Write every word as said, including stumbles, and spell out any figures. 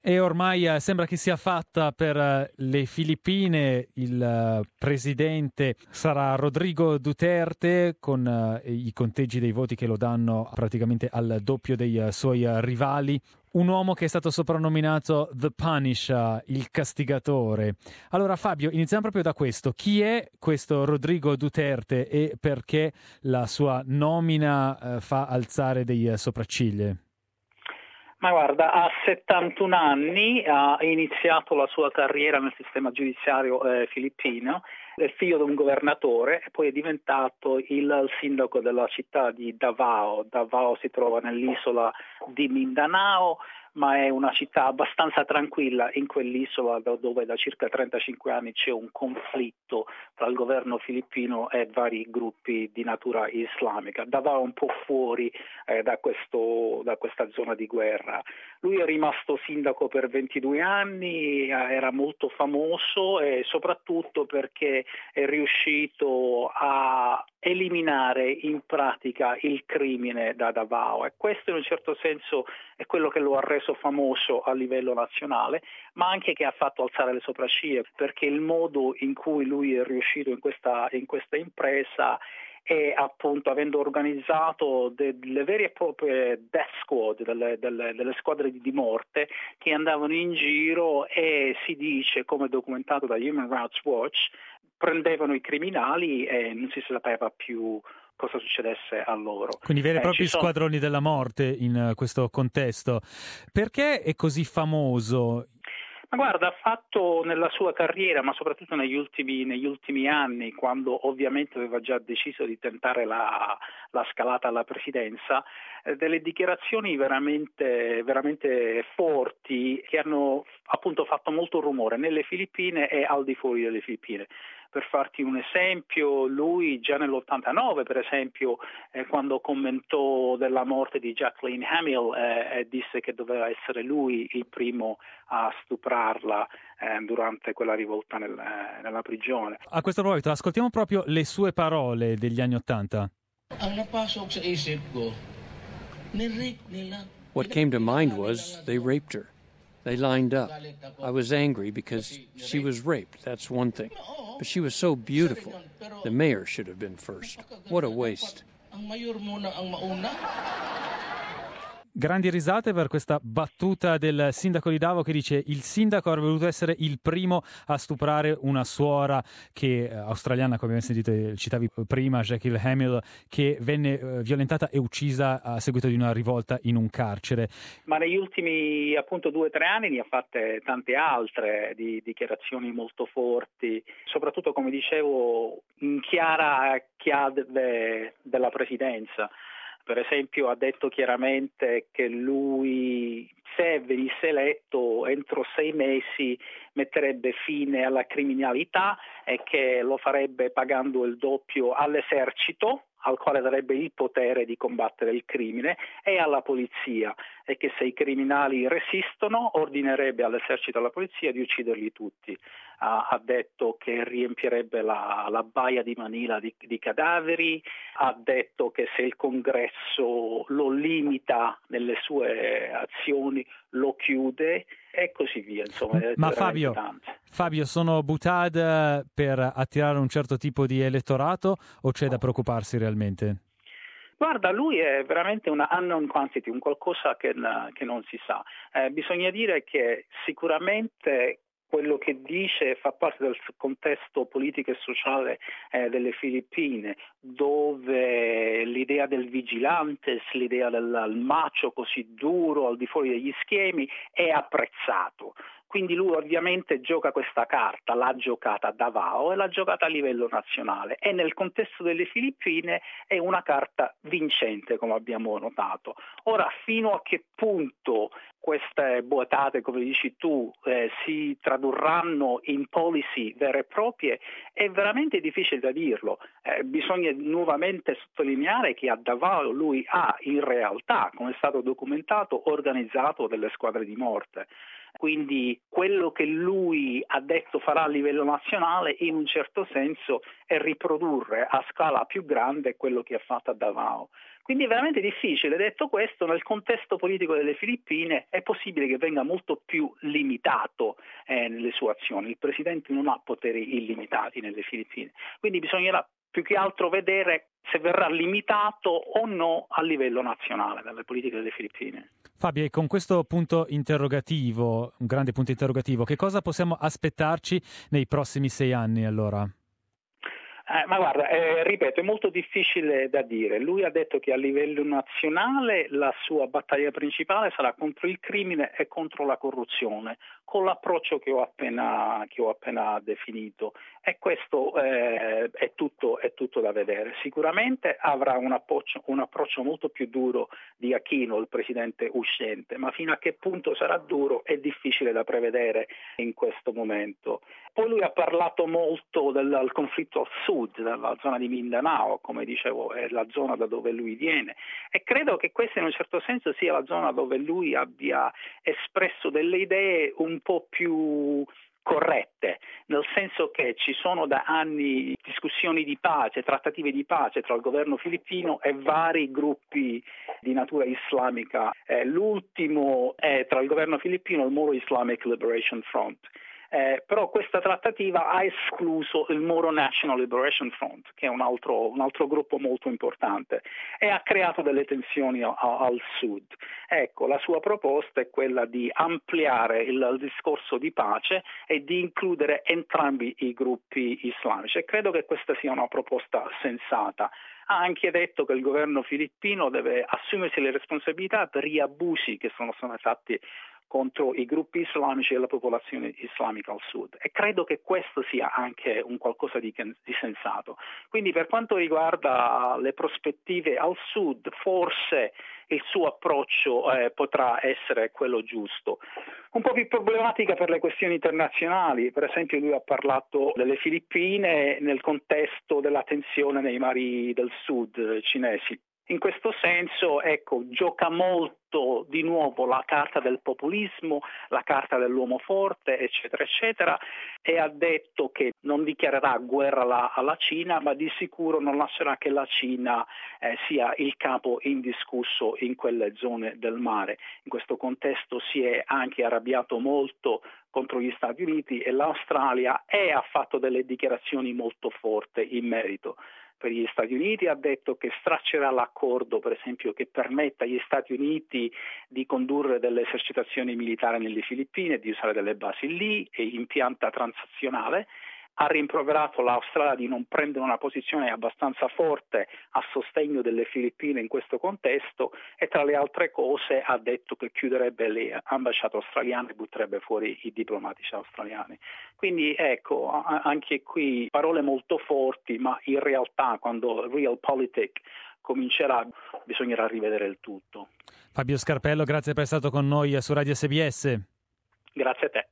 E ormai eh, sembra che sia fatta per eh, le Filippine. Il eh, presidente sarà Rodrigo Duterte, con eh, i conteggi dei voti che lo danno praticamente al doppio dei eh, suoi eh, rivali. Un uomo che è stato soprannominato The Punisher, il castigatore. Allora Fabio, iniziamo proprio da questo. Chi è questo Rodrigo Duterte e perché la sua nomina eh, fa alzare dei eh, sopracciglia? Ma guarda, ha settantuno anni, ha iniziato la sua carriera nel sistema giudiziario eh, filippino, è figlio di un governatore e poi è diventato il sindaco della città di Davao. Davao si trova nell'isola di Mindanao, ma è una città abbastanza tranquilla in quell'isola dove da circa trentacinque anni c'è un conflitto tra il governo filippino e vari gruppi di natura islamica. Davao è un po' fuori eh, da, questo, da questa zona di guerra. Lui è rimasto sindaco per ventidue anni, eh, era molto famoso e soprattutto perché è riuscito a eliminare in pratica il crimine da Davao, e questo in un certo senso è quello che lo ha reso famoso a livello nazionale, ma anche che ha fatto alzare le sopracciglia, perché il modo in cui lui è riuscito in questa, in questa impresa è appunto avendo organizzato delle vere e proprie death squad, delle, delle, delle squadre di morte che andavano in giro e si dice, come documentato da Human Rights Watch, prendevano i criminali e non si sapeva più cosa succedesse a loro. Quindi veri e eh, propri sono... squadroni della morte in questo contesto. Perché è così famoso? Ma guarda, ha fatto nella sua carriera, ma soprattutto negli ultimi, negli ultimi anni, quando ovviamente aveva già deciso di tentare la, la scalata alla presidenza, eh, delle dichiarazioni veramente, veramente forti che hanno appunto fatto molto rumore nelle Filippine e al di fuori delle Filippine. Per farti un esempio, lui già nell'ottantanove, per esempio, eh, quando commentò della morte di Jacqueline Hamill, eh, disse che doveva essere lui il primo a stuprarla eh, durante quella rivolta nel, eh, nella prigione. A questo proposito, ascoltiamo proprio le sue parole degli anni Ottanta. What came to mind was they raped her. They lined up. I was angry because she was raped, that's one thing. But she was so beautiful. The mayor should have been first. What a waste. Grandi risate per questa battuta del sindaco di Davao che dice: il sindaco avrebbe voluto essere il primo a stuprare una suora che eh, australiana, come abbiamo sentito, citavi prima, Jacqueline Hamill, che venne eh, violentata e uccisa a seguito di una rivolta in un carcere. Ma negli ultimi appunto due o tre anni ne ha fatte tante altre di dichiarazioni molto forti, soprattutto, come dicevo, in chiara chiave della presidenza. Per esempio ha detto chiaramente che lui, se venisse eletto, entro sei mesi metterebbe fine alla criminalità e che lo farebbe pagando il doppio all'esercito, al quale darebbe il potere di combattere il crimine, e alla polizia, e che se i criminali resistono ordinerebbe all'esercito e alla polizia di ucciderli tutti. Uh, ha detto che riempirebbe la, la baia di Manila di, di cadaveri, ha detto che se il Congresso lo limita nelle sue azioni lo chiude e così via. Insomma, ma Fabio, Fabio, sono butade per attirare un certo tipo di elettorato o c'è da preoccuparsi realmente? Guarda, lui è veramente una unknown quantity, un qualcosa che, che non si sa. Eh, bisogna dire che sicuramente quello che dice fa parte del contesto politico e sociale eh, delle Filippine, dove l'idea del vigilantes, l'idea del macho così duro al di fuori degli schemi è apprezzato. Quindi lui ovviamente gioca questa carta, l'ha giocata a Davao e l'ha giocata a livello nazionale, e nel contesto delle Filippine è una carta vincente, come abbiamo notato. Ora, fino a che punto queste boatate, come dici tu, eh, si tradurranno in policy vere e proprie è veramente difficile da dirlo. Eh, bisogna nuovamente sottolineare che a Davao lui ha in realtà, come è stato documentato, organizzato delle squadre di morte. Quindi quello che lui ha detto farà a livello nazionale in un certo senso è riprodurre a scala più grande quello che ha fatto a Davao. Quindi è veramente difficile. Detto questo, nel contesto politico delle Filippine è possibile che venga molto più limitato eh, nelle sue azioni. Il presidente non ha poteri illimitati nelle Filippine, quindi bisognerà più che altro vedere se verrà limitato o no a livello nazionale dalle politiche delle Filippine. Fabio, e con questo punto interrogativo, un grande punto interrogativo, che cosa possiamo aspettarci nei prossimi sei anni allora? Eh, ma guarda, eh, ripeto, è molto difficile da dire. Lui ha detto che a livello nazionale la sua battaglia principale sarà contro il crimine e contro la corruzione, con l'approccio che ho appena, che ho appena definito. E questo eh, è, tutto, è tutto da vedere. Sicuramente avrà un approccio, un approccio molto più duro di Aquino, il presidente uscente, ma fino a che punto sarà duro è difficile da prevedere in questo momento. Poi lui ha parlato molto del, del conflitto al sud, della zona di Mindanao, come dicevo, è la zona da dove lui viene, e credo che questa in un certo senso sia la zona dove lui abbia espresso delle idee un po' più corrette, nel senso che ci sono da anni discussioni di pace, trattative di pace tra il governo filippino e vari gruppi di natura islamica. Eh, l'ultimo è tra il governo filippino e il Moro Islamic Liberation Front. Eh, però questa trattativa ha escluso il Moro National Liberation Front, che è un altro, un altro gruppo molto importante, e ha creato delle tensioni a, a, al sud. Ecco, la sua proposta è quella di ampliare il, il discorso di pace e di includere entrambi i gruppi islamici, e credo che questa sia una proposta sensata. Ha anche detto che il governo filippino deve assumersi le responsabilità per gli abusi che sono stati fatti contro i gruppi islamici e la popolazione islamica al sud, e credo che questo sia anche un qualcosa di, di sensato. Quindi per quanto riguarda le prospettive al sud, forse il suo approccio eh, potrà essere quello giusto. Un po' più problematica per le questioni internazionali, per esempio lui ha parlato delle Filippine nel contesto della tensione nei mari del sud cinesi. In questo senso, ecco, gioca molto di nuovo la carta del populismo, la carta dell'uomo forte, eccetera, eccetera, e ha detto che non dichiarerà guerra alla, alla Cina, ma di sicuro non lascerà che la Cina eh, sia il capo indiscusso in quelle zone del mare. In questo contesto si è anche arrabbiato molto contro gli Stati Uniti e l'Australia, e ha fatto delle dichiarazioni molto forti in merito. Per gli Stati Uniti ha detto che straccerà l'accordo, per esempio, che permetta agli Stati Uniti di condurre delle esercitazioni militari nelle Filippine, di usare delle basi lì e in pianta transazionale. Ha rimproverato l'Australia di non prendere una posizione abbastanza forte a sostegno delle Filippine in questo contesto, e tra le altre cose ha detto che chiuderebbe le ambasciate australiane e butterebbe fuori i diplomatici australiani. Quindi ecco, anche qui parole molto forti, ma in realtà quando realpolitik comincerà bisognerà rivedere il tutto. Fabio Scarpello, grazie per essere stato con noi su Radio S B S. Grazie a te.